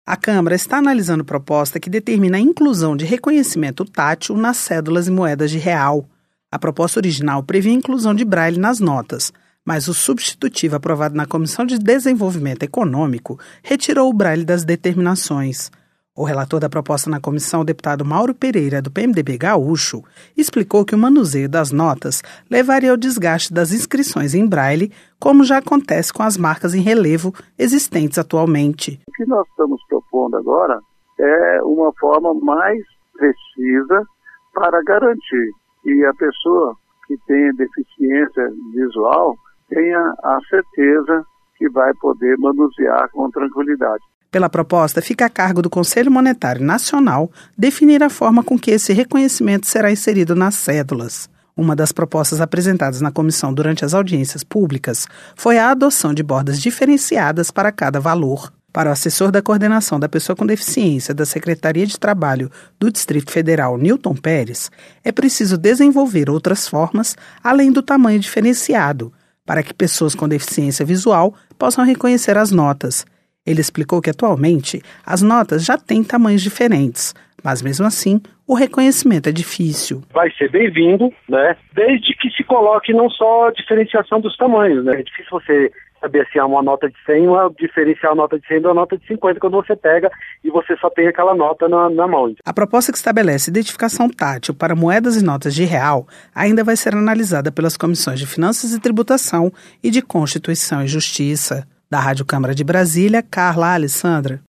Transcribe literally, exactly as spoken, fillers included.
A Câmara está analisando proposta que determina a inclusão de reconhecimento tátil nas cédulas e moedas de real. A proposta original previa a inclusão de braille nas notas, mas o substitutivo aprovado na Comissão de Desenvolvimento Econômico retirou o braille das determinações. O relator da proposta na comissão, o deputado Mauro Pereira, do P M D B gaúcho, explicou que o manuseio das notas levaria ao desgaste das inscrições em braille, como já acontece com as marcas em relevo existentes atualmente. O que nós estamos propondo agora é uma forma mais precisa para garantir que a pessoa que tem deficiência visual tenha a certeza que vai poder manusear com tranquilidade. Pela proposta, fica a cargo do Conselho Monetário Nacional definir a forma com que esse reconhecimento será inserido nas cédulas. Uma das propostas apresentadas na comissão durante as audiências públicas foi a adoção de bordas diferenciadas para cada valor. Para o assessor da coordenação da pessoa com deficiência da Secretaria de Trabalho do Distrito Federal, Nilton Pérez, é preciso desenvolver outras formas além do tamanho diferenciado, para que pessoas com deficiência visual possam reconhecer as notas. Ele explicou que, atualmente, as notas já têm tamanhos diferentes, mas, mesmo assim, o reconhecimento é difícil. Vai ser bem-vindo, né? Desde que se coloque não só a diferenciação dos tamanhos, né? É difícil você saber se é uma nota de cem ou diferenciar a nota de cem da nota de cinquenta quando você pega e você só tem aquela nota na, na mão. A proposta que estabelece identificação tátil para moedas e notas de real ainda vai ser analisada pelas comissões de Finanças e Tributação e de Constituição e Justiça. Da Rádio Câmara de Brasília, Carla Alessandra.